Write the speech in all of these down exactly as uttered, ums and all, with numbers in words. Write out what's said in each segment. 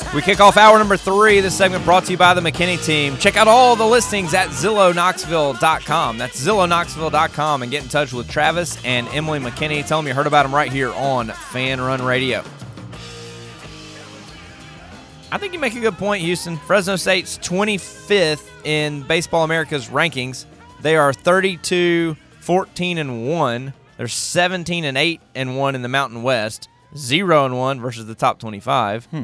We kick off hour number three. This segment brought to you by the McKinney team. Check out all the listings at Zillow Knoxville dot com. That's Zillow Knoxville dot com, and get in touch with Travis and Emily McKinney. Tell them you heard about them right here on Fan Run Radio. I think you make a good point, Houston. Fresno State's twenty-fifth in Baseball America's rankings. They are thirty-two, fourteen, and one. They're seventeen and eight and one in the Mountain West. zero and one versus the top twenty-five. Hmm.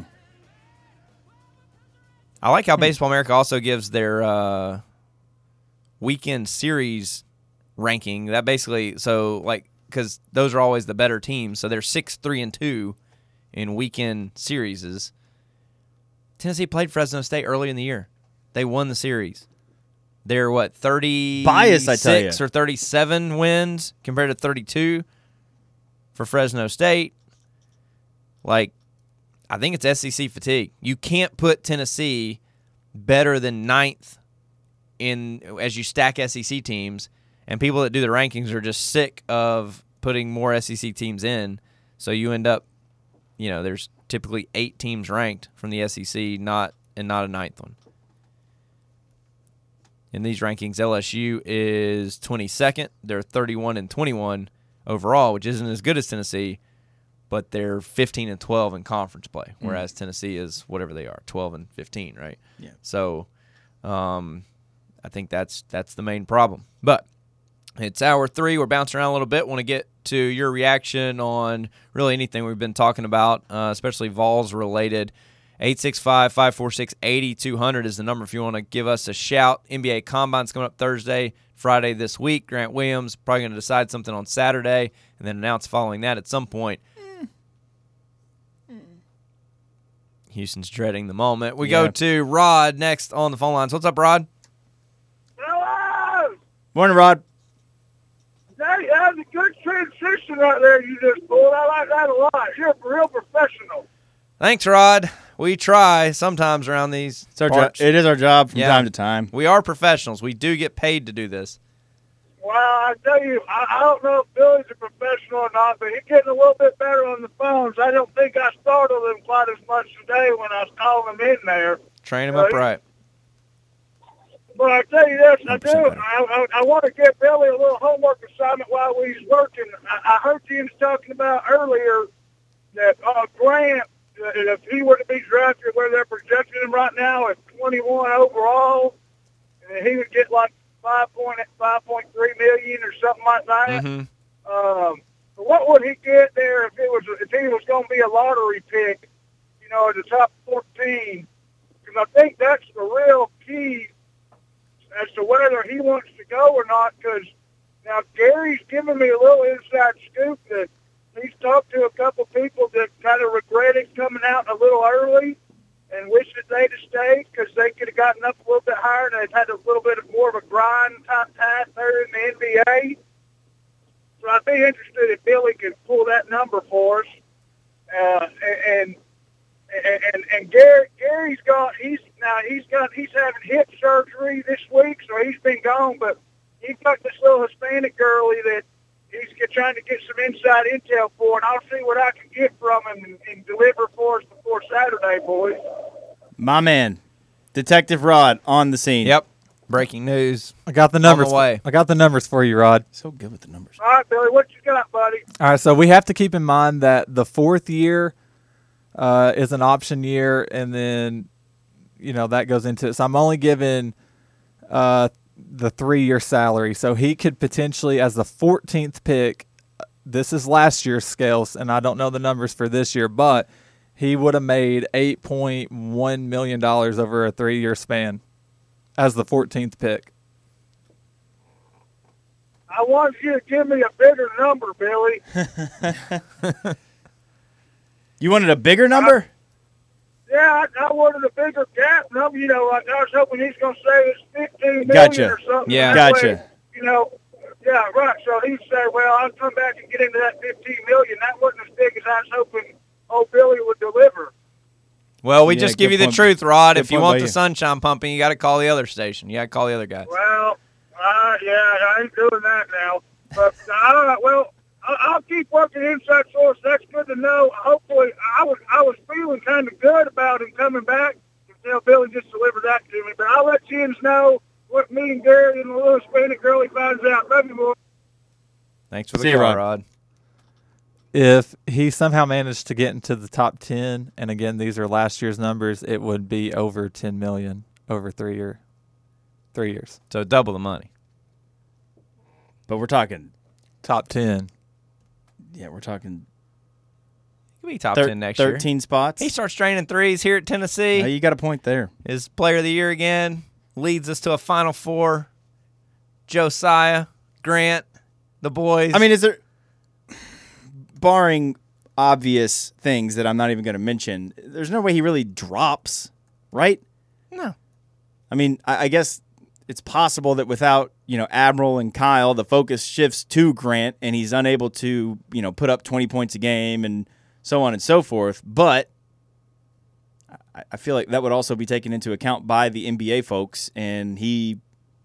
I like how Baseball America also gives their uh, weekend series ranking. That basically, so like, because those are always the better teams. So they're six, three, and two in weekend series. Tennessee played Fresno State early in the year. They won the series. They're what, thirty-six Bias, I tell you. or thirty-seven wins compared to thirty-two for Fresno State. Like, I think it's S E C fatigue. You can't put Tennessee better than ninth in as you stack S E C teams, and people that do the rankings are just sick of putting more S E C teams in. So you end up, you know, there's typically eight teams ranked from the S E C, not and not a ninth one. In these rankings, L S U is twenty-second. They're thirty-one and twenty-one overall, which isn't as good as Tennessee, but they're fifteen and twelve in conference play, whereas mm. Tennessee is whatever they are, twelve and fifteen, right? Yeah. So um, I think that's that's the main problem. But it's hour three. We're bouncing around a little bit. Want to get to your reaction on really anything we've been talking about, uh, especially Vols related. eight six five, five four six, eight two zero zero is the number if you want to give us a shout. N B A Combine's coming up Thursday, Friday this week. Grant Williams probably going to decide something on Saturday and then announce following that at some point. Mm. Mm. Houston's dreading the moment. We yeah. go to Rod next on the phone lines. What's up, Rod? Hello! Morning, Rod. Hey, that was a good transition right there you just pulled. I like that a lot. You're a real professional. Thanks, Rod. We try sometimes around these it's our parts. Jo- it is our job from yeah. time to time. We are professionals. We do get paid to do this. Well, I tell you, I, I don't know if Billy's a professional or not, but he's getting a little bit better on the phones. I don't think I startled him quite as much today when I was calling him in there. Train him uh, up right. But I tell you this, I do. I, I, I want to give Billy a little homework assignment while he's working. I, I heard you was talking about earlier that uh, Grant, uh, if he were to be drafted, where they're projecting him right now at twenty-one overall, and he would get like five point five point three million or something like that. Mm-hmm. Um, what would he get there if it was if he was going to be a lottery pick? You know, at the top fourteen, because I think that's the real key as to whether he wants to go or not, because now Gary's giving me a little inside scoop that he's talked to a couple people that kind of regretted coming out a little early and wish that they'd have stayed because they could have gotten up a little bit higher and they'd had a little bit of more of a grind type path there in the N B A. So I'd be interested if Billy could pull that number for us. Uh, and And, and and Gary Gary's got he's now he's got he's having hip surgery this week, so he's been gone. But he's got this little Hispanic girlie that he's get, trying to get some inside intel for, and I'll see what I can get from him and, and deliver for us before Saturday, boys. My man, Detective Rod on the scene. Yep. Breaking news. I got the numbers. On the way. I got the numbers for you, Rod. So good with the numbers. All right, Billy, what you got, buddy? All right, so we have to keep in mind that the fourth year uh, is an option year, and then you know that goes into it. So I'm only giving uh, the three-year salary, so he could potentially, as the fourteenth pick, this is last year's scales, and I don't know the numbers for this year, but he would have made eight point one million dollars over a three-year span as the fourteenth pick. I want you to give me a bigger number, Billy. You wanted a bigger number? I, yeah, I, I wanted a bigger gap number. You know, like I was hoping he's going to say it's fifteen million Gotcha. or something. Yeah. That Gotcha. way, you know, yeah, right. So he'd say, well, I'll come back and get into that fifteen million. That wasn't as big as I was hoping old Billy would deliver. Well, we Yeah, just give you good the point. truth, Rod. Good If you point want by the you. sunshine pumping, you got to call the other station. You got to call the other guys. Well, uh, yeah, I ain't doing that now. But I don't know. Well, I- I'll keep working inside source. That's good to know. Hopefully, I was I was feeling kind of good about him coming back until Billy just delivered that to me. But I'll let Jens know what me and Gary and the little Hispanic girl he finds out. Love you, boy. Thanks for the See you, call, Rod. Rod. If he somehow managed to get into the top ten, and again these are last year's numbers, it would be over ten million over three year, three years. So double the money. But we're talking, Top ten. yeah, we're talking He'll be top thir- ten next year. thirteen spots. He starts training threes here at Tennessee. Uh, you got a point there. Is player of the year again. Leads us to a Final Four. Josiah, Grant, the boys. I mean, is there, barring obvious things that I'm not even going to mention, there's no way he really drops, right? no. I mean, I, I guess it's possible that without, you know, Admiral and Kyle, the focus shifts to Grant and he's unable to, you know, put up twenty points a game and so on and so forth. But I, I feel like that would also be taken into account by the N B A folks, and he,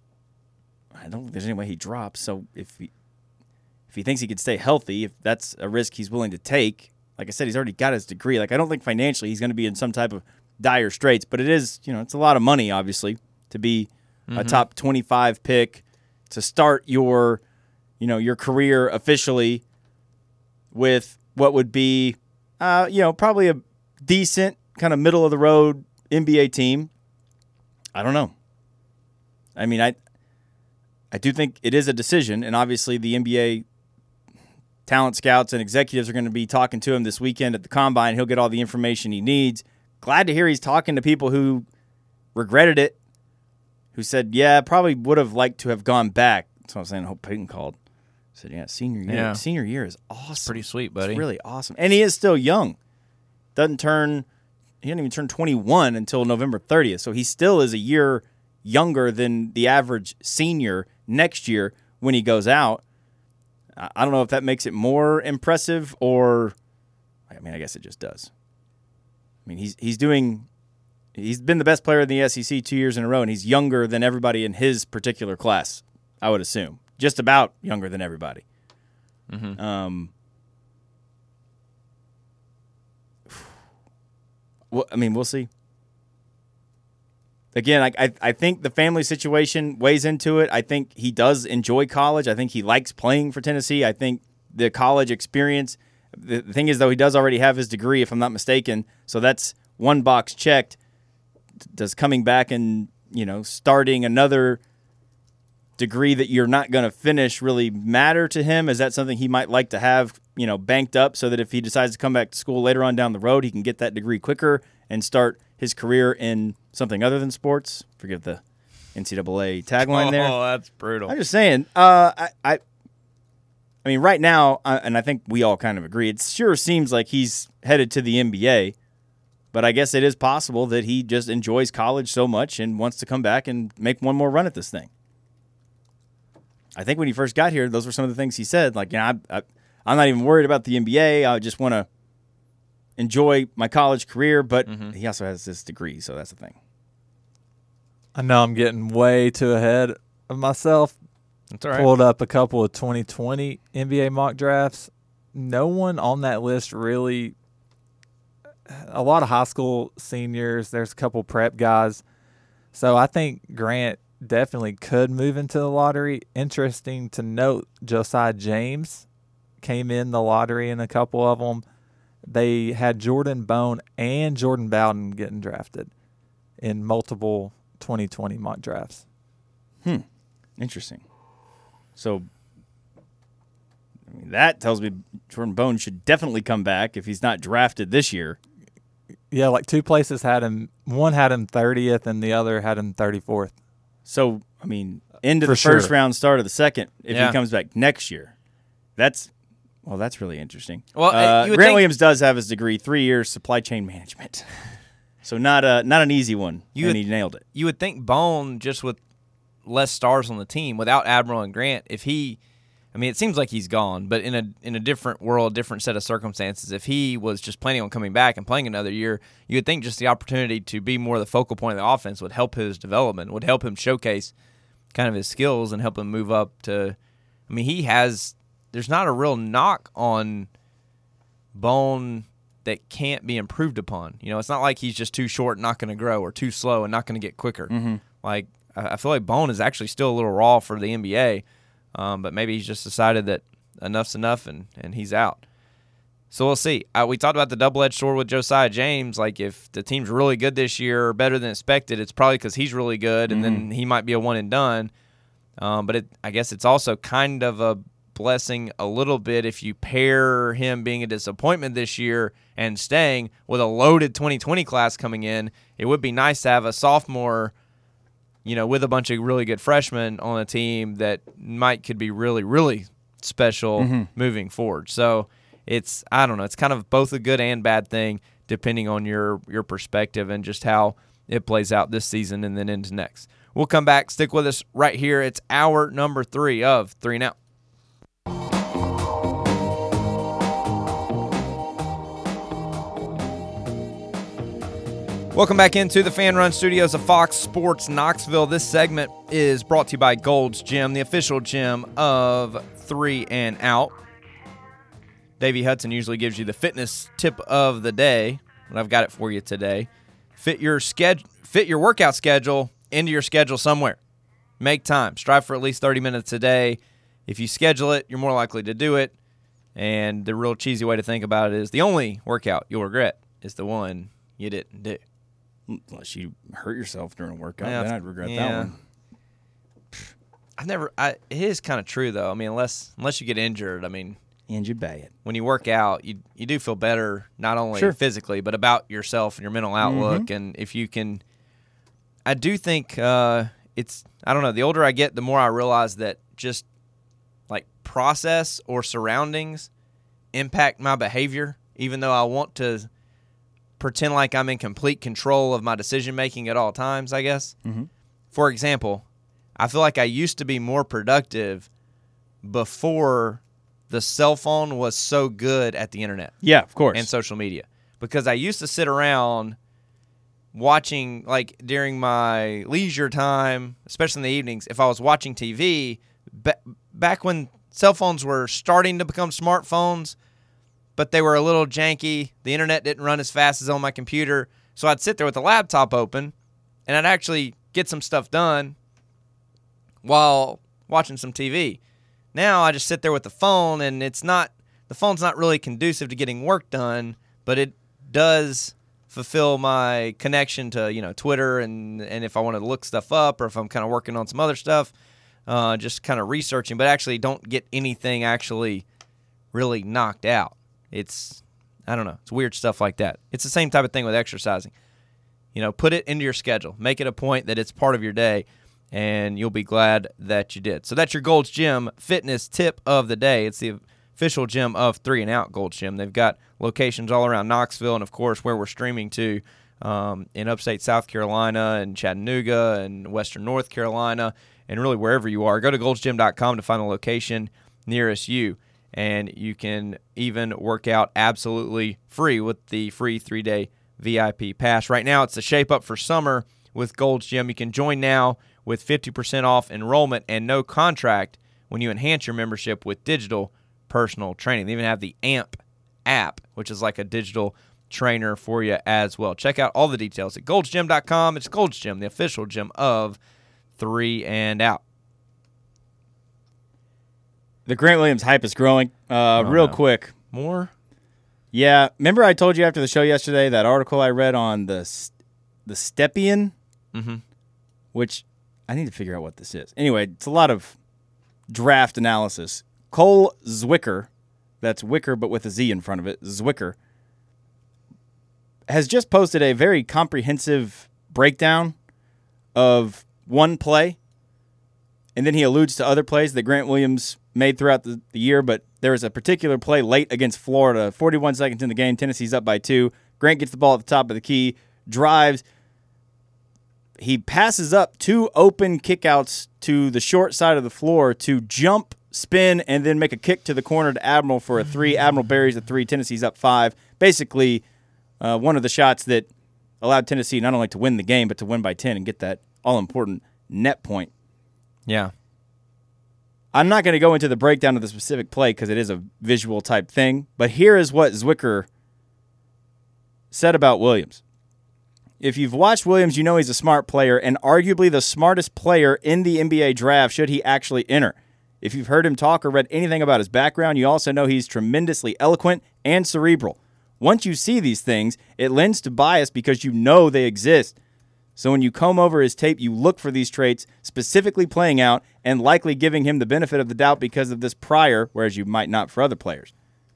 I don't think there's any way he drops. So if he, if he thinks he could stay healthy, if that's a risk he's willing to take, like I said, he's already got his degree. Like, I don't think financially he's going to be in some type of dire straits, but it is, you know, it's a lot of money, obviously, to be a top twenty-five pick, to start your, you know, your career officially with what would be, uh, you know, probably a decent kind of middle of the road N B A team. I don't know. I mean, I, I do think it is a decision, and obviously the N B A talent scouts and executives are going to be talking to him this weekend at the Combine. He'll get all the information he needs. Glad to hear he's talking to people who regretted it, who said, yeah, probably would have liked to have gone back. That's what I was saying. I hope Peyton called. Said, yeah, senior year. Yeah. Senior year is awesome. Pretty sweet, buddy. It's really awesome. And he is still young. Doesn't turn, he didn't even turn twenty-one until November thirtieth. So he still is a year younger than the average senior next year when he goes out. I I don't know if that makes it more impressive or, I mean, I guess it just does. I mean, he's he's doing, he's been the best player in the S E C two years in a row, and he's younger than everybody in his particular class, I would assume. Just about younger than everybody. Mm-hmm. Um, well, I mean, we'll see. Again, I, I I think the family situation weighs into it. I think he does enjoy college. I think he likes playing for Tennessee. I think the college experience. The, the thing is, though, he does already have his degree, if I'm not mistaken. So that's one box checked. Does coming back and, you know, starting another degree that you're not going to finish really matter to him? Is that something he might like to have, you know, banked up so that if he decides to come back to school later on down the road, he can get that degree quicker and start his career in something other than sports? Forget the N C double A tagline there. Oh, that's brutal. I'm just saying, uh, I, I, I mean, right now, uh, and I think we all kind of agree, it sure seems like he's headed to the N B A, but I guess it is possible that he just enjoys college so much and wants to come back and make one more run at this thing. I think when he first got here, those were some of the things he said. Like, you know, I, I, I'm not even worried about the N B A. I just want to enjoy my college career, but mm-hmm. he also has this degree, so that's the thing. I know I'm getting way too ahead of myself. That's all right. Pulled up a couple of twenty twenty N B A mock drafts. No one on that list really – a lot of high school seniors. There's a couple prep guys. So I think Grant definitely could move into the lottery. Interesting to note, Josiah James came in the lottery in a couple of them. They had Jordan Bone and Jordan Bowden getting drafted in multiple twenty twenty mock drafts. Hmm. Interesting. So I mean, that tells me Jordan Bone should definitely come back if he's not drafted this year. Yeah, like two places had him. One had him thirtieth and the other had him thirty-fourth. So, I mean, into For the first sure. round, start of the second if Yeah. he comes back next year. That's, well, that's really interesting. Well, uh, you would Grant think- Williams does have his degree, three years supply chain management. So not a not an easy one, You and would- he nailed it. You would think Bone, just with less stars on the team, without Admiral and Grant, if he, I mean, it seems like he's gone, but in a in a different world, different set of circumstances, if he was just planning on coming back and playing another year, you would think just the opportunity to be more the focal point of the offense would help his development, would help him showcase kind of his skills and help him move up to, I mean, he has there's not a real knock on Bone that can't be improved upon. You know, it's not like he's just too short and not going to grow, or too slow and not going to get quicker. Mm-hmm. Like, I feel like Bone is actually still a little raw for the N B A, um, but maybe he's just decided that enough's enough and, and he's out. So we'll see. Uh, we talked about the double-edged sword with Josiah James. Like, if the team's really good this year or better than expected, it's probably because he's really good, and Mm-hmm. then he might be a one-and-done. Um, but it, I guess it's also kind of a blessing a little bit if you pair him being a disappointment this year and staying with a loaded twenty twenty class coming in. It would be nice to have a sophomore, you know, with a bunch of really good freshmen on a team that might could be really, really special Mm-hmm. moving forward. So it's, I don't know, it's kind of both a good and bad thing depending on your, your perspective and just how it plays out this season and then into next. We'll come back. Stick with us right here. It's hour number three of Three and Out. Welcome back into the Fan Run Studios of Fox Sports Knoxville. This segment is brought to you by Gold's Gym, the official gym of Three and Out. Davey Hudson usually gives you the fitness tip of the day, and I've got it for you today. Fit your schedule, fit your workout schedule into your schedule somewhere. Make time. Strive for at least thirty minutes a day. If you schedule it, you're more likely to do it. And the real cheesy way to think about it is the only workout you'll regret is the one you didn't do. Unless you hurt yourself during a workout, Yeah, then I'd regret yeah. that one. I've never. I, it is kind of true though. I mean, unless unless you get injured, I mean, And you bad. when you work out, you you do feel better not only Sure. physically but about yourself and your mental outlook. Mm-hmm. And if you can, I do think uh, it's. I don't know. The older I get, the more I realize that just like process or surroundings impact my behavior. Even though I want to pretend like I'm in complete control of my decision making at all times, I guess. Mm-hmm. For example, I feel like I used to be more productive before the cell phone was so good at the internet Yeah, of course. and social media, because I used to sit around watching, like during my leisure time, especially in the evenings, if I was watching T V, ba- back when cell phones were starting to become smartphones, but they were a little janky. The internet didn't run as fast as on my computer. So I'd sit there with the laptop open, and I'd actually get some stuff done while watching some T V. Now I just sit there with the phone, and it's not the phone's not really conducive to getting work done, but it does fulfill my connection to, you know, Twitter, and, and if I want to look stuff up or if I'm kind of working on some other stuff, uh, just kind of researching, but actually don't get anything actually really knocked out. It's, I don't know, it's weird stuff like that. It's the same type of thing with exercising. You know, put it into your schedule. Make it a point that it's part of your day, and you'll be glad that you did. So that's your Gold's Gym fitness tip of the day. It's the official gym of Three and Out Gold's Gym. They've got locations all around Knoxville and, of course, where we're streaming to um, in upstate South Carolina and Chattanooga and western North Carolina and really wherever you are. Go to golds gym dot com to find a location nearest you. And you can even work out absolutely free with the free three-day V I P pass. Right now, it's the shape up for summer with Gold's Gym. You can join now with fifty percent off enrollment and no contract when you enhance your membership with digital personal training. They even have the A M P app, which is like a digital trainer for you as well. Check out all the details at golds gym dot com. It's Gold's Gym, the official gym of Three and Out. The Grant Williams hype is growing. Uh, Oh, real no. quick. More? Yeah, remember I told you after the show yesterday that article I read on the S- the Stepien, Mm-hmm. which I need to figure out what this is. Anyway, it's a lot of draft analysis. Cole Zwicker, that's Wicker but with a Z in front of it, Zwicker, has just posted a very comprehensive breakdown of one play, and then he alludes to other plays that Grant Williams made throughout the, the year, but there was a particular play late against Florida, forty-one seconds in the game, Tennessee's up by two. Grant gets the ball at the top of the key, drives. He passes up two open kickouts to the short side of the floor to jump, spin, and then make a kick to the corner to Admiral for a three. Admiral buries a three. Tennessee's up five. Basically, uh, one of the shots that allowed Tennessee not only to win the game, but to win by ten and get that all-important net point. Yeah. I'm not going to go into the breakdown of the specific play because it is a visual type thing, but here is what Zwicker said about Williams. If you've watched Williams, you know he's a smart player and arguably the smartest player in the N B A draft should he actually enter. If you've heard him talk or read anything about his background, you also know he's tremendously eloquent and cerebral. Once you see these things, it lends to bias because you know they exist. So when you comb over his tape, you look for these traits specifically playing out and likely giving him the benefit of the doubt because of this prior, whereas you might not for other players.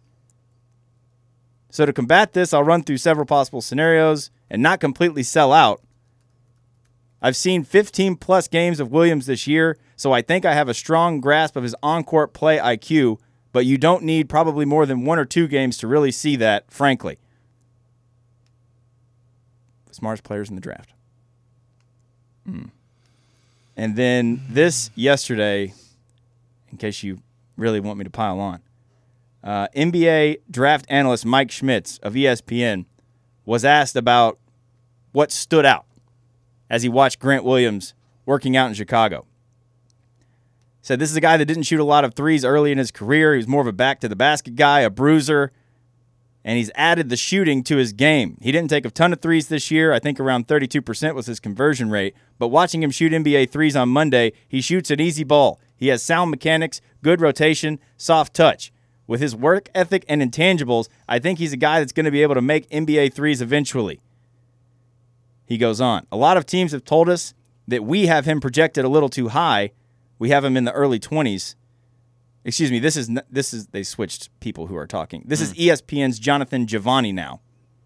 So to combat this, I'll run through several possible scenarios and not completely sell out. I've seen fifteen plus games of Williams this year, so I think I have a strong grasp of his on-court play I Q, but you don't need probably more than one or two games to really see that, frankly. Smartest players in the draft. Mm. And then this yesterday, in case you really want me to pile on, uh, N B A draft analyst Mike Schmitz of E S P N was asked about what stood out as he watched Grant Williams working out in Chicago. Said this is a guy that didn't shoot a lot of threes early in his career. He was more of a back-to-the-basket guy, a bruiser, and he's added the shooting to his game. He didn't take a ton of threes this year. I think around thirty-two percent was his conversion rate. But watching him shoot N B A threes on Monday, he shoots an easy ball. He has sound mechanics, good rotation, soft touch. With his work ethic and intangibles, I think he's a guy that's going to be able to make N B A threes eventually. He goes on. A lot of teams have told us that we have him projected a little too high. We have him in the early twenties. Excuse me, this is this is they switched people who are talking. This mm. is E S P N's Jonathan Giovanni now.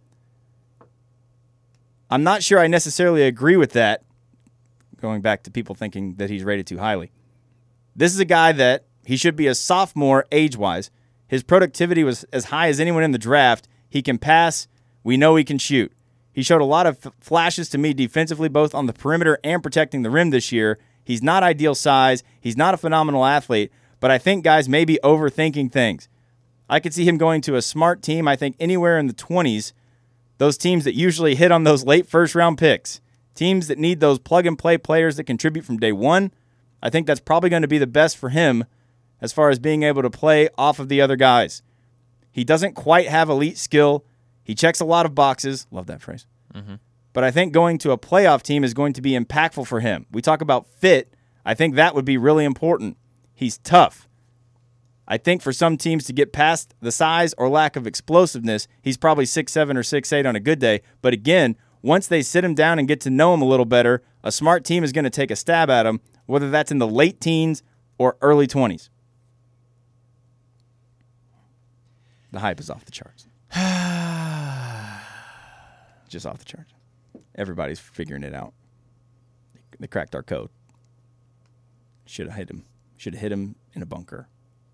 I'm not sure I necessarily agree with that, going back to people thinking that he's rated too highly. This is a guy that he should be a sophomore age-wise. His productivity was as high as anyone in the draft. He can pass. We know he can shoot. He showed a lot of f- flashes to me defensively, both on the perimeter and protecting the rim this year. He's not ideal size. He's not a phenomenal athlete, but I think guys may be overthinking things. I could see him going to a smart team, I think anywhere in the twenties, those teams that usually hit on those late first-round picks, teams that need those plug-and-play players that contribute from day one. I think that's probably going to be the best for him as far as being able to play off of the other guys. He doesn't quite have elite skill. He checks a lot of boxes. Love that phrase. Mm-hmm. But I think going to a playoff team is going to be impactful for him. We talk about fit. I think that would be really important. He's tough. I think for some teams to get past the size or lack of explosiveness, he's probably six seven or six eight on a good day. But again, once they sit him down and get to know him a little better, a smart team is going to take a stab at him, whether that's in the late teens or early twenties. The hype is off the charts. Just off the charts. Everybody's figuring it out. They cracked our code. Should have hit him. Should have hit him in a bunker.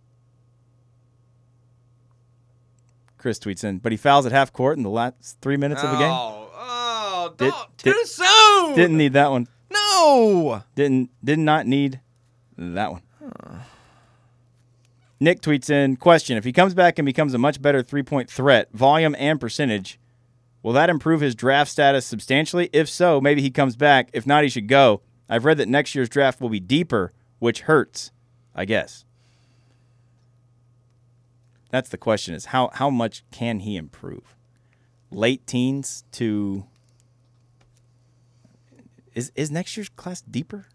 Chris tweets in, but he fouls at half court in the last three minutes of the game. Oh, oh, Did- don't, did- too soon. Didn't need that one. No. Didn't did not need that one. Huh. Nick tweets in, question, if he comes back and becomes a much better three-point threat, volume and percentage, will that improve his draft status substantially? If so, maybe he comes back. If not, he should go. I've read that next year's draft will be deeper, which hurts, I guess. That's the question, is how, how much can he improve? Late teens to... Is is next year's class deeper?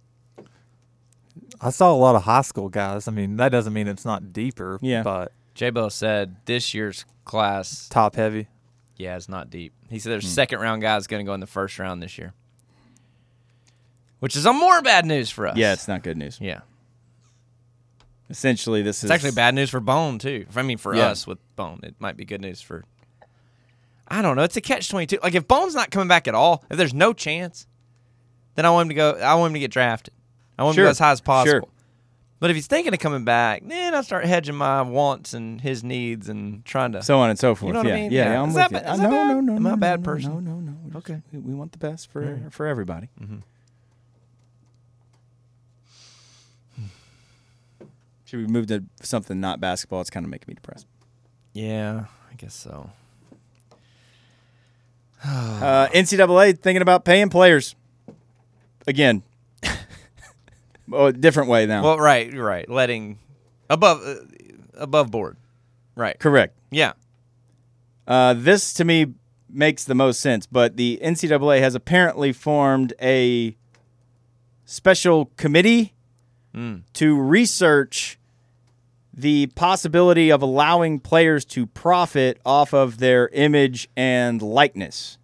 I saw a lot of high school guys. I mean, that doesn't mean it's not deeper. Yeah. But J-Bo said this year's class, top heavy. yeah, it's not deep. He said there's mm. second-round guys going to go in the first round this year, which is a more bad news for us. Yeah, it's not good news. Yeah. Essentially, this It's is... actually bad news for Bone, too. I mean, for Yeah. us with Bone. It might be good news for... I don't know. It's a catch twenty-two. Like, if Bone's not coming back at all, if there's no chance, then I want him to go. I want him to get drafted. I want Sure. him to go as high as possible. Sure. But if he's thinking of coming back, then I start hedging my wants and his needs and trying to... So on and so forth. You know what yeah. I mean? Yeah, Yeah. yeah, I'm Is with that you. ba- is Uh, that no, bad? no, no, Am I no, a bad no, person? No, no, no. We just- Okay. We, we want the best for Mm. for everybody. Mm-hmm. Should we move to something not basketball? It's kind of making me depressed. Yeah, I guess so. Uh, N C double A thinking about paying players. Again. Oh, different way now. Well, right, you're right. Letting above uh, above board. Right. Correct. Yeah. Uh, this to me makes the most sense, but the N C double A has apparently formed a special committee Mm. to research the possibility of allowing players to profit off of their image and likeness.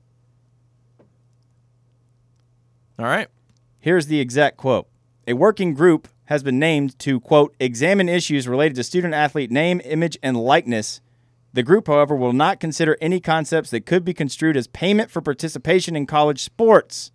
All right. Here's the exact quote. A working group has been named to, quote, examine issues related to student-athlete name, image, and likeness. The group, however, will not consider any concepts that could be construed as payment for participation in college sports.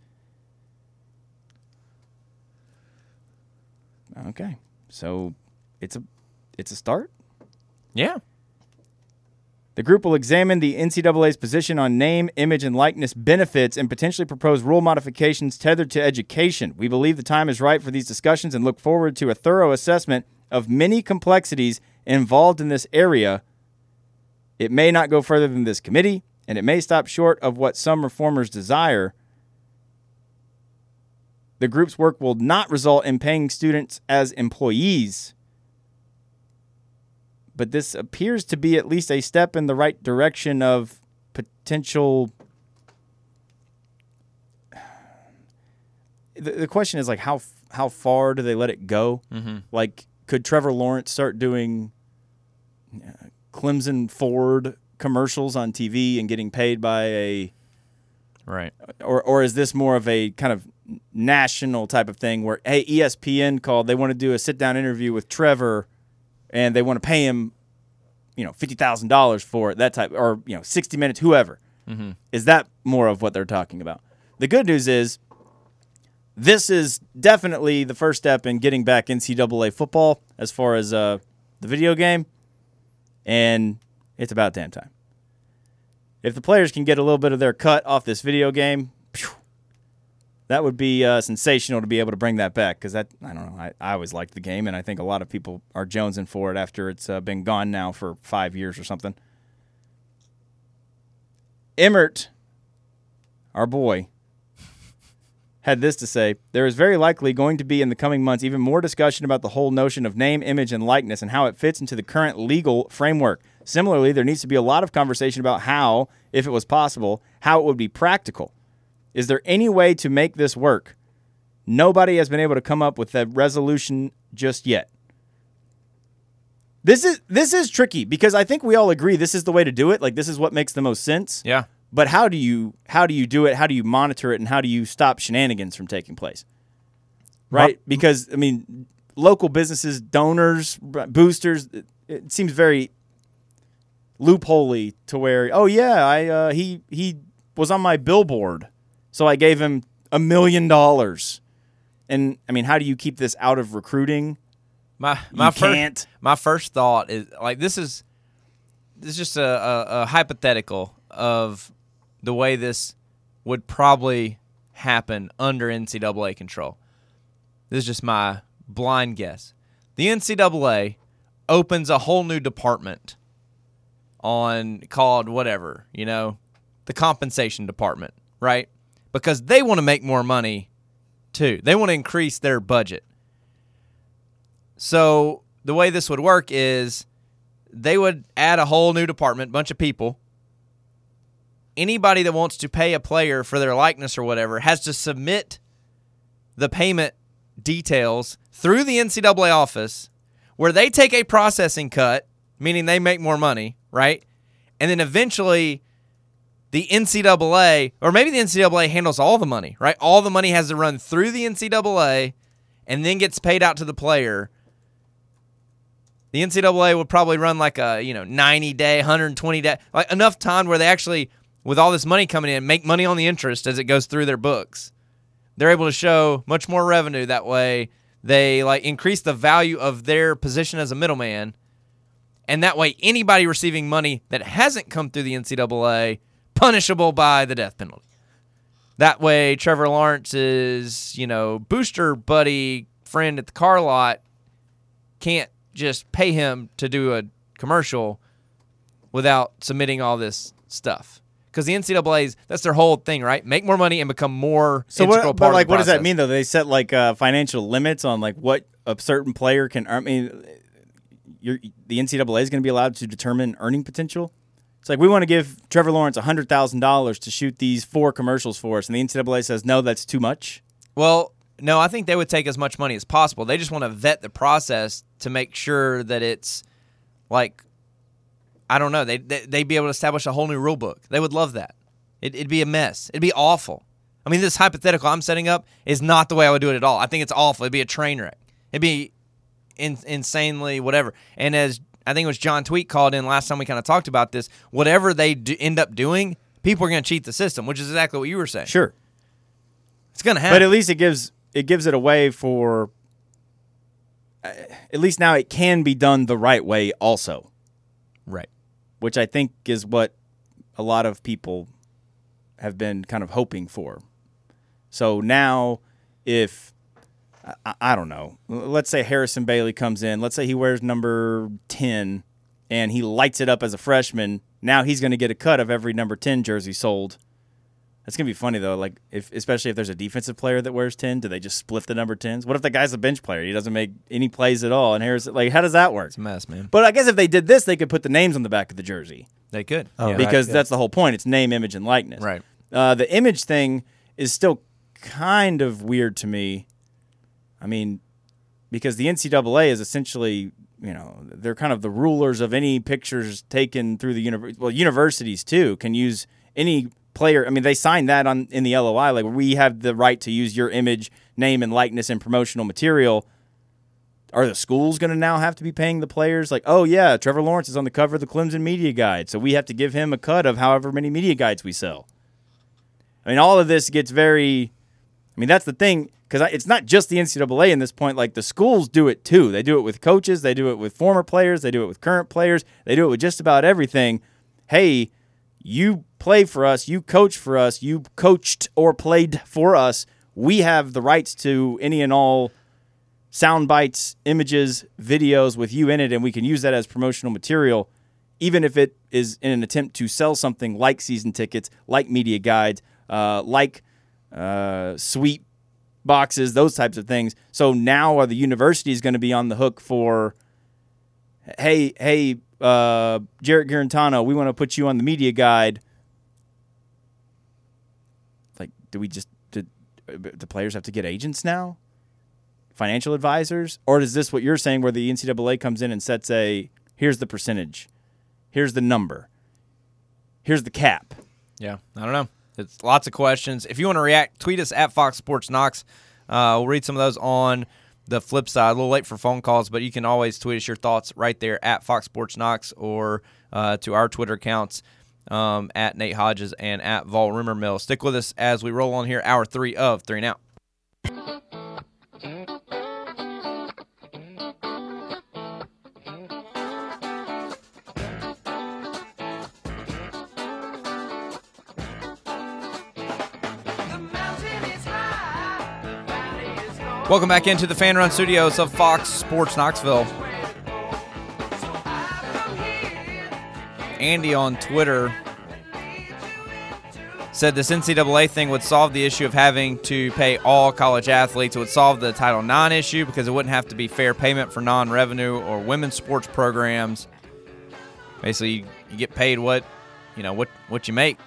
Okay. So it's a it's a start. Yeah. The group will examine the N C double A's position on name, image, and likeness benefits and potentially propose rule modifications tethered to education. We believe the time is right for these discussions and look forward to a thorough assessment of many complexities involved in this area. It may not go further than this committee, and it may stop short of what some reformers desire. The group's work will not result in paying students as employees, but this appears to be at least a step in the right direction of potential. The, the question is, like, how how far do they let it go? Mm-hmm. Like, could Trevor Lawrence start doing uh, Clemson Ford commercials on T V and getting paid by a Right. or or is this more of a kind of national type of thing where, hey, E S P N called, they want to do a sit-down interview with Trevor, and they want to pay him, you know, fifty thousand dollars for it, that type, or, you know, sixty minutes, whoever. Mm-hmm. Is that more of what they're talking about? The good news is this is definitely the first step in getting back N C double A football as far as uh, the video game, and it's about damn time. If the players can get a little bit of their cut off this video game, phew, that would be uh, sensational to be able to bring that back, because that, I don't know, I, I always liked the game, and I think a lot of people are jonesing for it after it's uh, been gone now for five years or something. Emmert, our boy, had this to say: there is very likely going to be in the coming months even more discussion about the whole notion of name, image, and likeness and how it fits into the current legal framework. Similarly, there needs to be a lot of conversation about how, if it was possible, how it would be practical. Is there any way to make this work? Nobody has been able to come up with a resolution just yet. This is this is tricky because I think we all agree this is the way to do it. Like, this is what makes the most sense. Yeah. But how do you how do you do it? How do you monitor it? And how do you stop shenanigans from taking place? Right? Because, I mean, local businesses, donors, boosters, it, it seems very loopholey to where, oh, yeah, I uh, he he was on my billboard, so I gave him a million dollars. And, I mean, how do you keep this out of recruiting? My my You first can't. my first thought is, like, this is this is just a, a, a hypothetical of the way this would probably happen under N C double A control. This is just my blind guess. The N C double A opens a whole new department on called whatever, you know, the compensation department, right? Because they want to make more money too. They want to increase their budget. So the way this would work is they would add a whole new department, bunch of people. Anybody that wants to pay a player for their likeness or whatever has to submit the payment details through the N C double A office, where they take a processing cut, meaning they make more money, right? And then eventually the N C double A, or maybe the N C double A handles all the money, right? All the money has to run through the N C double A and then gets paid out to the player. The N C double A would probably run like a, you know, ninety-day, one hundred twenty day, like enough time where they actually, with all this money coming in, make money on the interest as it goes through their books. They're able to show much more revenue that way. They like increase the value of their position as a middleman, and that way anybody receiving money that hasn't come through the N C double A, punishable by the death penalty. That way Trevor Lawrence's, you know, booster buddy friend at the car lot can't just pay him to do a commercial without submitting all this stuff. because the N C double A's, that's their whole thing, right? Make more money and become more So integral what? part But like, of the what does that process. mean though? They set like uh, financial limits on like what a certain player can earn. I mean, you're, the N C double A is going to be allowed to determine earning potential. It's like we want to give Trevor Lawrence one hundred thousand dollars to shoot these four commercials for us, and the N C double A says no, that's too much. Well, no, I think they would take as much money as possible. They just want to vet the process to make sure that it's like, I don't know, they, they, they'd be able to establish a whole new rule book. They would love that. It, it'd be a mess. It'd be awful. I mean, this hypothetical I'm setting up is not the way I would do it at all. I think it's awful. It'd be a train wreck. It'd be in, insanely whatever. And as I think it was John Tweet called in last time we kind of talked about this, whatever they do, end up doing, people are going to cheat the system, which is exactly what you were saying. Sure, It's going to happen. but at least it gives it gives it a way for. Uh, at least now it can be done the right way, also, Right. which I think is what a lot of people have been kind of hoping for. So now, if I, I don't know, let's say Harrison Bailey comes in, let's say he wears number ten and he lights it up as a freshman. Now he's going to get a cut of every number ten jersey sold. That's going to be funny though, like if especially if there's a defensive player that wears ten, do they just split the number tens? What if the guy's a bench player? He doesn't make any plays at all, and Harrison, like, how does that work? It's a mess, man. But I guess if they did this, they could put the names on the back of the jersey. They could. Oh, Yeah. right. Because yeah. that's the whole point. It's name, image, and likeness. Right. Uh, the image thing is still kind of weird to me. I mean, because the N C double A is essentially, you know, they're kind of the rulers of any pictures taken through the university. Well, universities, too, can use any player. I mean, they signed that on in the L O I. Like, we have the right to use your image, name, and likeness in promotional material. Are the schools going to now have to be paying the players? Like, oh, yeah, Trevor Lawrence is on the cover of the Clemson Media Guide, so we have to give him a cut of however many media guides we sell. I mean, all of this gets very – I mean, that's the thing, because it's not just the N C double A in this point. Like, the schools do it too. They do it with coaches. They do it with former players. They do it with current players. They do it with just about everything. Hey, you play for us. You coach for us. You coached or played for us. We have the rights to any and all – sound bites, images, videos with you in it, and we can use that as promotional material, even if it is in an attempt to sell something like season tickets, like media guides, uh, like uh, sweep boxes, those types of things. So now are the universities going to be on the hook for, hey, hey, uh, Jarrett Garantano, we want to put you on the media guide. Like, do we just, do the players have to get agents now? Financial advisors? Or is this what you're saying where the N C double A comes in and sets a, here's the percentage, here's the number, here's the cap? Yeah, I don't know. It's lots of questions. If you want to react, tweet us at Fox Sports Knox. Uh, we'll read some of those on the flip side. A little late for phone calls, but you can always tweet us your thoughts right there at Fox Sports Knox or uh, to our Twitter accounts um, at Nate Hodges and at Vol Rumor Mill. Stick with us as we roll on here, hour three of Three and Out. Welcome back into the Fan Run Studios of Fox Sports Knoxville. Andy on Twitter said this N C double A thing would solve the issue of having to pay all college athletes. It would solve the Title nine issue because it wouldn't have to be fair payment for non-revenue or women's sports programs. Basically, you, you get paid what, you know, what, what you make.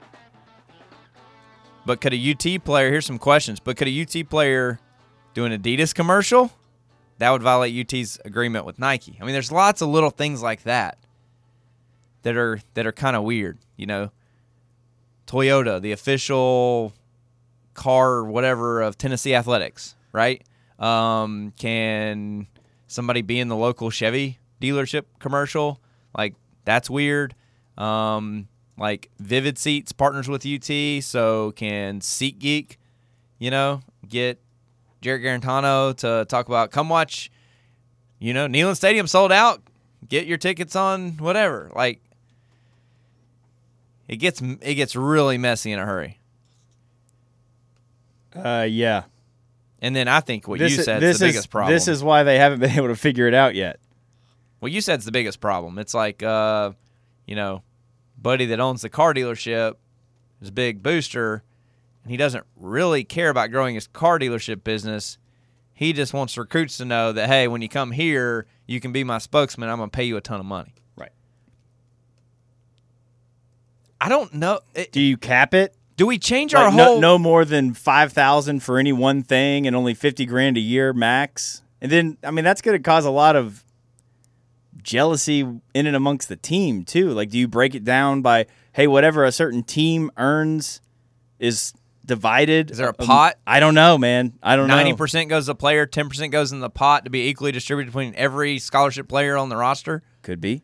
But could a U T player, here's some questions, but could a U T player do an Adidas commercial? That would violate U T's agreement with Nike. I mean, there's lots of little things like that that are that are kind of weird, you know. Toyota, the official car or whatever of Tennessee Athletics, right? Um, can somebody be in the local Chevy dealership commercial? Like, that's weird. Um, like, Vivid Seats partners with U T, so can SeatGeek, you know, get Jarrett Garantano to talk about, come watch, you know, Neyland Stadium sold out. Get your tickets on whatever. Like, it gets it gets really messy in a hurry. Uh, yeah. And then I think what This you is- said this is the is- biggest problem. This is why they haven't been able to figure it out yet. What you said's the biggest problem. It's like, uh, you know, buddy that owns the car dealership is a big booster, and he doesn't really care about growing his car dealership business. He just wants recruits to know that, hey, when you come here, you can be my spokesman. I'm going to pay you a ton of money. Right. I don't know. It, Do you cap it? do we change Like our no, whole... no more than five thousand for any one thing and only fifty grand a year max? And then, I mean, that's going to cause a lot of jealousy in and amongst the team, too. Like, do you break it down by, hey, whatever a certain team earns is divided? Is there a Um, pot? I don't know, man. I don't ninety know. percent goes to the player, ten percent goes in the pot to be equally distributed between every scholarship player on the roster? Could be.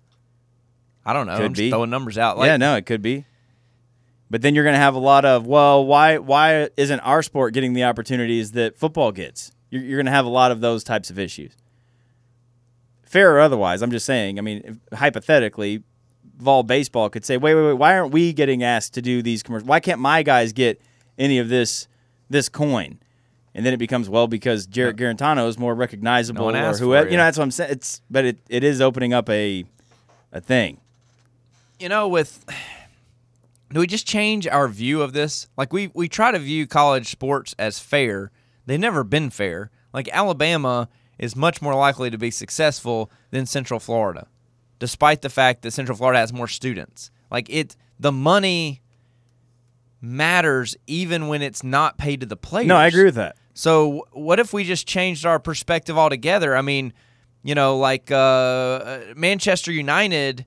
I don't know. Could I'm just be. throwing numbers out. Like, yeah, no, it could be. But then you're going to have a lot of, well, why why isn't our sport getting the opportunities that football gets? You're, you're going to have a lot of those types of issues. Fair or otherwise, I'm just saying, I mean, if, hypothetically, Vol Baseball could say, wait, wait, wait, why aren't we getting asked to do these commercials? Why can't my guys get any of this this coin? And then it becomes, well, because Jarrett Garantano is more recognizable No one or asked for whoever. you. You know, that's what I'm saying. It's, but it, it is opening up a a thing. You know, with... Do we just change our view of this? Like, we, we try to view college sports as fair. They've never been fair. Like, Alabama is much more likely to be successful than Central Florida, despite the fact that Central Florida has more students. Like, it, the money matters even when it's not paid to the players. No, I agree with that. So what if we just changed our perspective altogether? I mean, you know, like uh, Manchester United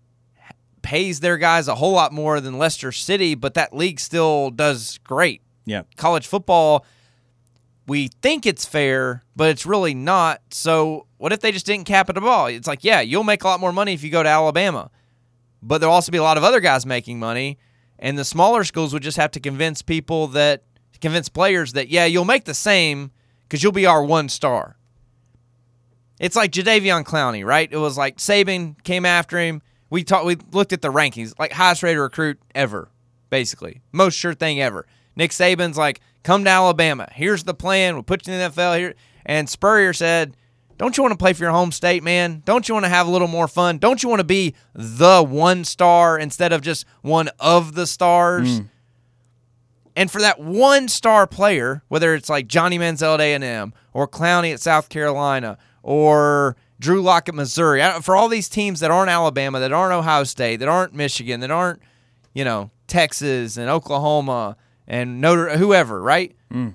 pays their guys a whole lot more than Leicester City, but that league still does great. Yeah. College football, we think it's fair, but it's really not. So what if they just didn't cap it at all? It's like, yeah, you'll make a lot more money if you go to Alabama, but there'll also be a lot of other guys making money, and the smaller schools would just have to convince people that, convince players that, yeah, you'll make the same because you'll be our one star. It's like Jadeveon Clowney, right? It was like Saban came after him. We talked. We looked at the rankings, like highest rated recruit ever, basically. Most sure thing ever. Nick Saban's like, come to Alabama. Here's the plan. We'll put you in the N F L here. And Spurrier said, don't you want to play for your home state, man? Don't you want to have a little more fun? Don't you want to be the one star instead of just one of the stars? Mm. And for that one star player, whether it's like Johnny Manziel at A and M or Clowney at South Carolina or Drew Lock at Missouri, for all these teams that aren't Alabama, that aren't Ohio State, that aren't Michigan, that aren't, you know, Texas and Oklahoma and Notre, whoever, right? Mm.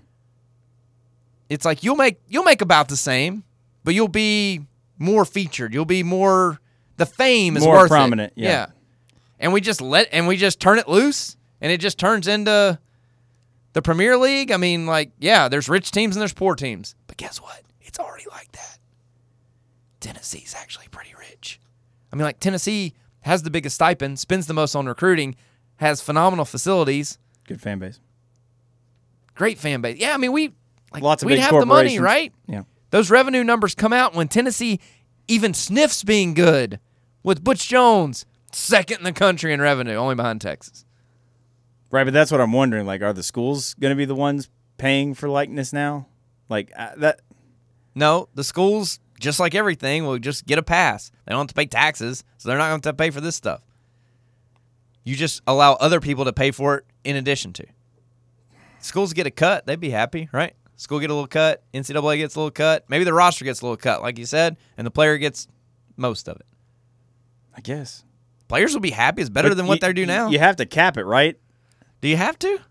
It's like you'll make you'll make about the same, but you'll be more featured. You'll be more. The fame is More worth prominent, it. yeah. yeah. And we just let and we just turn it loose, and it just turns into the Premier League. I mean, like, yeah, there's rich teams and there's poor teams, but guess what? It's already like that. Tennessee's actually pretty rich. I mean, like, Tennessee has the biggest stipend, spends the most on recruiting, has phenomenal facilities. Good fan base. Great fan base. Yeah, I mean, we like, Lots of we'd big have the money, corporations. right? Yeah. Those revenue numbers come out when Tennessee even sniffs being good with Butch Jones, second in the country in revenue, only behind Texas. Right, but that's what I'm wondering. Like, are the schools going to be the ones paying for likeness now? Like, uh, that... No, the schools, just like everything, will just get a pass. They don't have to pay taxes, so they're not going to have to pay for this stuff. You just allow other people to pay for it in addition to. Schools get a cut, they'd be happy, right? School get a little cut, N C double A gets a little cut, maybe the roster gets a little cut, like you said, and the player gets most of it. I guess. Players will be happy. It's better But than what you- they do now. You have to cap it, right? Do you have to?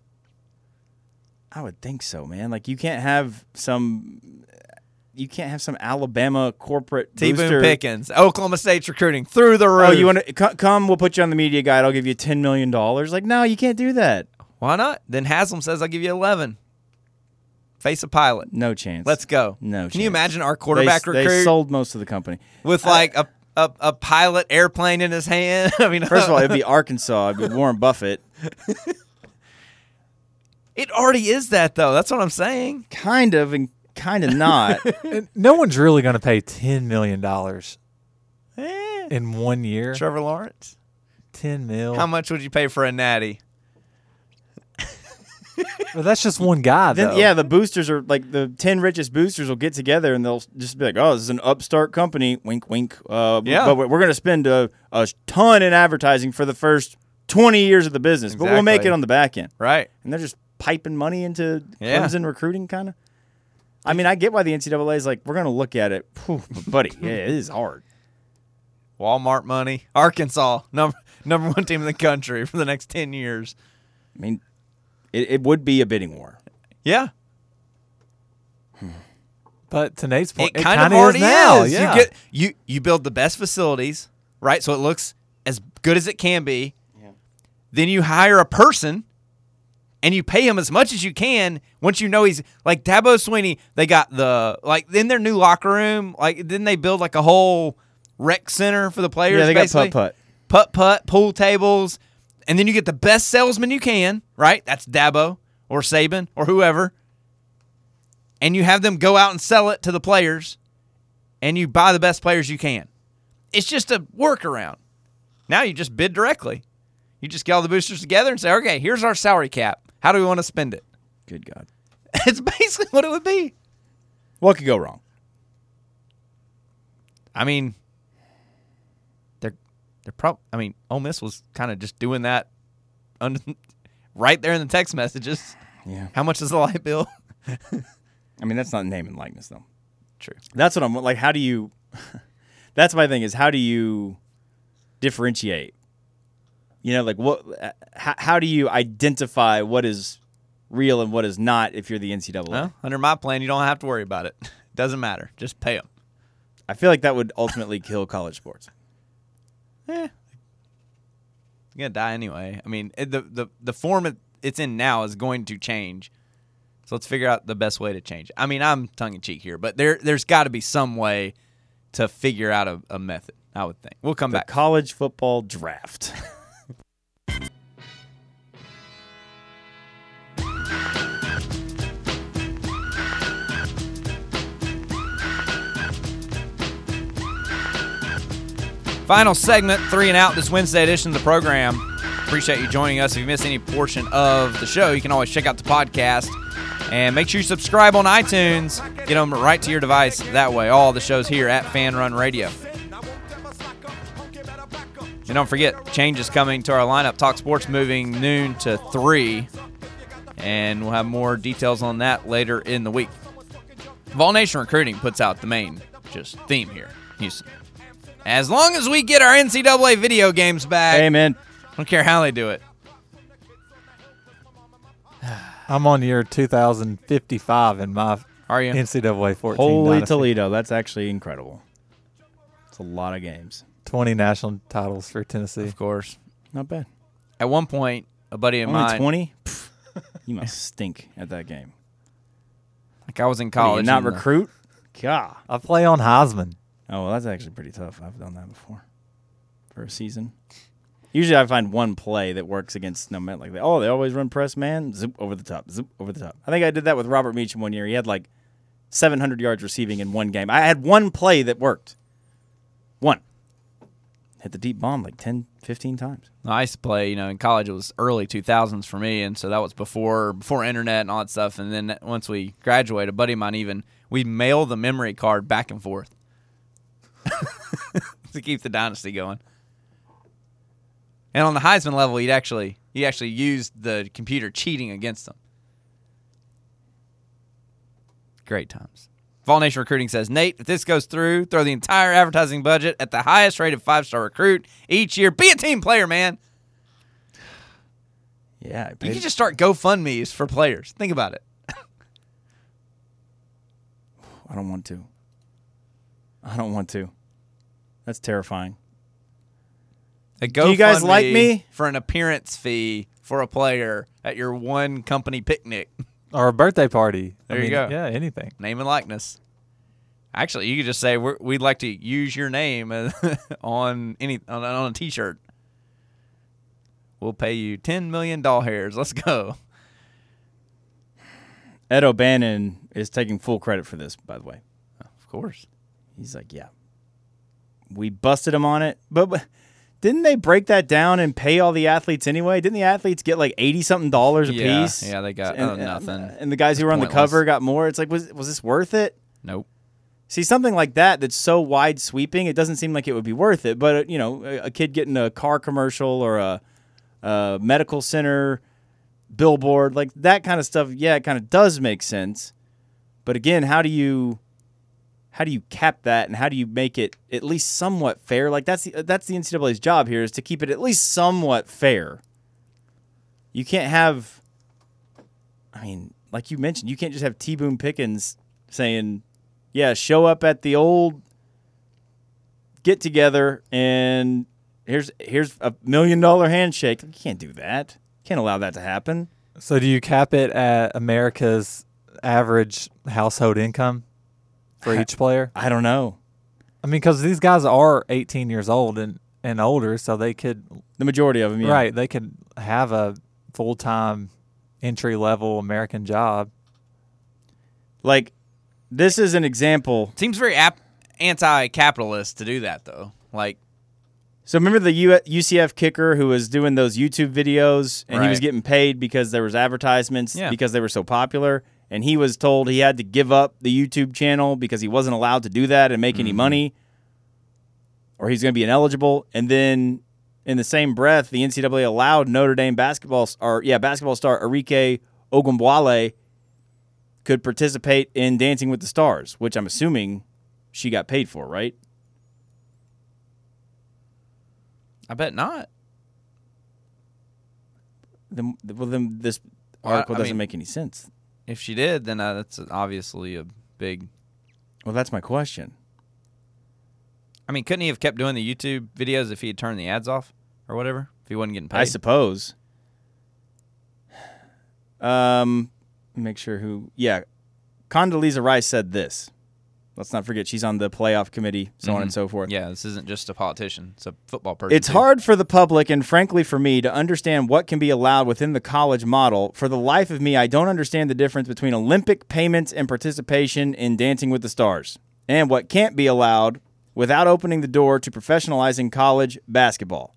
I would think so, man. Like, you can't have some... You can't have some Alabama corporate T. booster. Boone Pickens, Oklahoma State's recruiting through the roof. Oh, you want to come? We'll put you on the media guide. I'll give you ten million dollars. Like, no, you can't do that. Why not? Then Haslam says, I'll give you eleven. Face a pilot. No chance. Let's go. No Can chance. you imagine our quarterback they, recruit They sold most of the company. with like a, a, a pilot airplane in his hand? I mean, First of all, it'd be Arkansas. It'd be Warren Buffett. it already is that, though. That's what I'm saying. Kind of and kind of not. And no one's really going to pay ten million dollars Eh, in one year. Trevor Lawrence. ten mil. How much would you pay for a natty? But that's just one guy, Then, though. yeah, the boosters are like the ten richest boosters will get together and they'll just be like, "Oh, this is an upstart company." Wink, wink. Uh, Yeah. But we're going to spend a, a ton in advertising for the first twenty years of the business, but we'll make Exactly. it on the back end. Right. And they're just piping money into Yeah. Clemson recruiting, kind of. I mean, I get why the N C double A is like, we're going to look at it. Whew, but buddy, yeah, it is hard. Walmart money. Arkansas, number number one team in the country for the next ten years. I mean, it, it would be a bidding war. Yeah. But to Nate's point, It it kind kind of already is now. is. Yeah. You get you you build the best facilities, right? So it looks as good as it can be. Yeah. Then you hire a person and you pay him as much as you can once you know he's like Dabo Swinney. They got the like in their new locker room, like didn't they build like a whole rec center for the players? Yeah, they got basically? putt-putt. Putt putt, pool tables, and then you get the best salesman you can, right? That's Dabo or Saban or whoever. And you have them go out and sell it to the players, and you buy the best players you can. It's just a workaround. Now you just bid directly. You just get all the boosters together and say, okay, here's our salary cap. How do we want to spend it? Good God. It's basically what it would be. What could go wrong? I mean, they're they're probably. I mean, Ole Miss was kind of just doing that, under, right there in the text messages. Yeah. How much is the light bill? I mean, that's not name and likeness, though. True. That's what I'm like. How do you? That's my thing. Is how do you differentiate? You know, like what? How, how do you identify what is real and what is not if you're the N C double A? Well, under my plan, you don't have to worry about it. Doesn't matter. Just pay them. I feel like that would ultimately kill college sports. Eh. You're gonna die anyway. I mean, it, the the the form it, it's in now is going to change. So let's figure out the best way to change it. I mean, I'm tongue in cheek here, but there there's got to be some way to figure out a, a method. I would think. We'll come The back. college football draft. Final segment, three and out, this Wednesday edition of the program. Appreciate you joining us. If you missed any portion of the show, you can always check out the podcast. And make sure you subscribe on iTunes. Get them right to your device that way. All the shows here at Fan Run Radio. And don't forget, change is coming to our lineup. Talk Sports moving noon to three. And we'll have more details on that later in the week. Vol Nation Recruiting puts out the main just theme here in Houston. As long as we get our N C double A video games back, Amen. I don't care how they do it. I'm on year two thousand fifty-five in my Are you? N C double A fourteen. Holy dynasty. Toledo. That's actually incredible. It's a lot of games. twenty national titles for Tennessee. Of course. Not bad. At one point, a buddy of Only mine, twenty? You must stink at that game. like I was in What, do you college. not and the- recruit? God. I play on Heisman. Oh, well, that's actually pretty tough. I've done that before for a season. Usually I find one play that works against no man like that. Oh, they always run press man, zip over the top, zip over the top. I think I did that with Robert Meacham one year. He had like seven hundred yards receiving in one game. I had one play that worked. One. Hit the deep bomb like ten, fifteen times. I used to play, you know, in college. It was early two thousands for me, and so that was before before internet and all that stuff. And then once we graduated, a buddy of mine even we mail the memory card back and forth to keep the dynasty going. And on the Heisman level, you'd actually you actually used the computer cheating against them. Great times. Vol Nation Recruiting says, Nate, if this goes through, throw the entire advertising budget at the highest rated five-star recruit each year. Be a team player, man. Yeah. I You paid- can just start GoFundMe's for players. Think about it. I don't want to. I don't want to. That's terrifying. A Do you guys GoFundMe like me? for an appearance fee for a player at your one company picnic? Or a birthday party. There I you mean, go. Yeah, anything. Name and likeness. Actually, you could just say We're, we'd like to use your name on any on, on a T-shirt. We'll pay you ten million doll hairs. Let's go. Ed O'Bannon is taking full credit for this, by the way. Of course. He's like, yeah. We busted him on it. But, but didn't they break that down and pay all the athletes anyway? Didn't the athletes get like eighty something dollars a Yeah, piece? yeah, they got and, oh, nothing. And the guys who were on Pointless. the cover got more. It's like, was was this worth it? Nope. See, something like that that's so wide sweeping, it doesn't seem like it would be worth it. But, uh, you know, a, a kid getting a car commercial or a, a medical center billboard, like that kind of stuff, yeah, it kind of does make sense. But again, how do you how do you cap that, and how do you make it at least somewhat fair? Like that's the, that's the N C double A's job here, is to keep it at least somewhat fair. You can't have, I mean, like you mentioned, you can't just have T. Boone Pickens saying, yeah, show up at the old get together and here's here's a million dollar handshake. You can't do that. Can't allow that to happen. So do you cap it at America's average household income for each player? I don't know. I mean, because these guys are eighteen years old and, and older, so they could, The majority of them, yeah. right, they could have a full-time entry-level American job. Like, this is an example. Seems very ap- anti-capitalist to do that, though. Like, So remember the U- UCF kicker who was doing those YouTube videos, and he was Right. getting paid because there was advertisements Yeah. because they were so popular, and he was told he had to give up the YouTube channel because he wasn't allowed to do that and make any money, or he's going to be ineligible. And then in the same breath, the N C double A allowed Notre Dame basketball or yeah basketball star Arike Ogunbowale could participate in Dancing with the Stars, which I'm assuming she got paid for, right? I bet not. Then, well, then this Well, I- article I doesn't mean- make any sense. If she did, then uh, that's obviously a big. Well, that's my question. I mean, couldn't he have kept doing the YouTube videos if he had turned the ads off or whatever? If he wasn't getting paid? I suppose. Um, make sure who. Yeah, Condoleezza Rice said this. Let's not forget she's on the playoff committee, so on and so forth. Yeah, this isn't just a politician; it's a football person. It's too. hard for the public and frankly for me to understand what can be allowed within the college model. For the life of me, I don't understand the difference between Olympic payments and participation in Dancing with the Stars, and what can't be allowed without opening the door to professionalizing college basketball.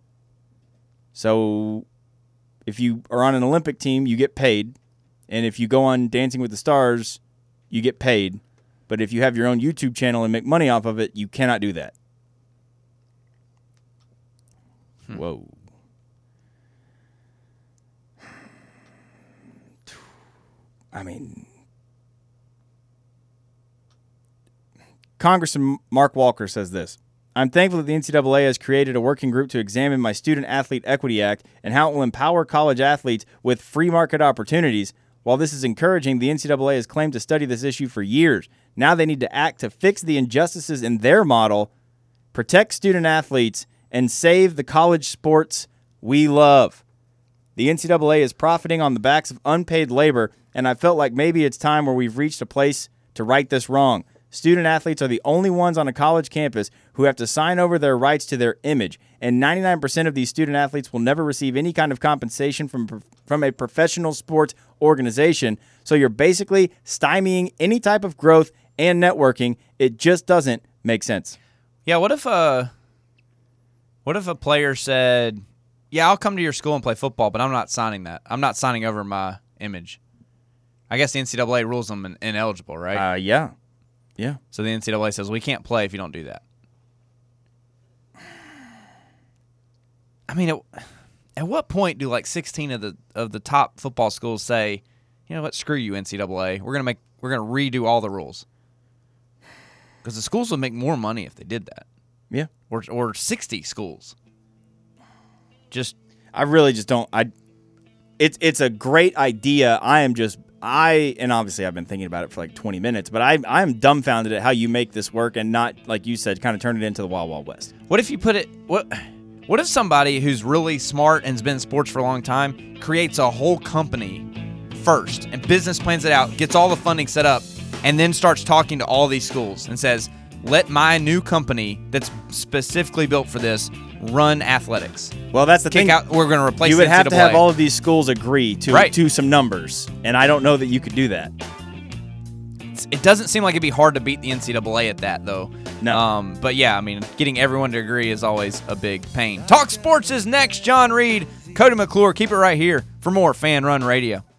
So if you are on an Olympic team, you get paid, and if you go on Dancing with the Stars, you get paid. But if you have your own YouTube channel and make money off of it, you cannot do that. Hmm. Whoa. I mean, Congressman Mark Walker says this. I'm thankful that the N C double A has created a working group to examine my Student Athlete Equity Act and how it will empower college athletes with free market opportunities. While this is encouraging, the N C double A has claimed to study this issue for years. Now they need to act to fix the injustices in their model, protect student athletes, and save the college sports we love. The N C double A is profiting on the backs of unpaid labor, and I felt like maybe it's time where we've reached a place to right this wrong. Student athletes are the only ones on a college campus who have to sign over their rights to their image, and ninety-nine percent of these student athletes will never receive any kind of compensation from, from a professional sports organization. So you're basically stymieing any type of growth and networking. It just doesn't make sense. Yeah, what if a what if a player said, "Yeah, I'll come to your school and play football, but I'm not signing that. I'm not signing over my image." I guess the N C double A rules them in, ineligible, right? Uh, yeah. Yeah. So the N C double A says, "We can't play if you don't do that." I mean, at, at what point do like sixteen of the of the top football schools say, "You know what? Screw you, N C double A. We're gonna make we're gonna redo all the rules." Because the schools would make more money if they did that. Yeah. Or or sixty schools. Just I really just don't. I. It's it's a great idea. I am just I and obviously I've been thinking about it for like twenty minutes, but I I'm dumbfounded at how you make this work and not, like you said, kind of turn it into the Wild Wild West. what if you put it what what if somebody who's really smart and's been in sports for a long time creates a whole company first and business plans it out, gets all the funding set up, and then starts talking to all these schools and says, "Let my new company that's specifically built for this run athletics." Well, that's the Kick thing. out. We're going to replace. You would the have to N C double A. have all of these schools agree to Right. to some numbers, and I don't know that you could do that. It doesn't seem like it'd be hard to beat the N C double A at that, though. No. Um, but yeah, I mean, getting everyone to agree is always a big pain. Talk Sports is next. John Reed, Cody McClure. Keep it right here for more Fan Run Radio.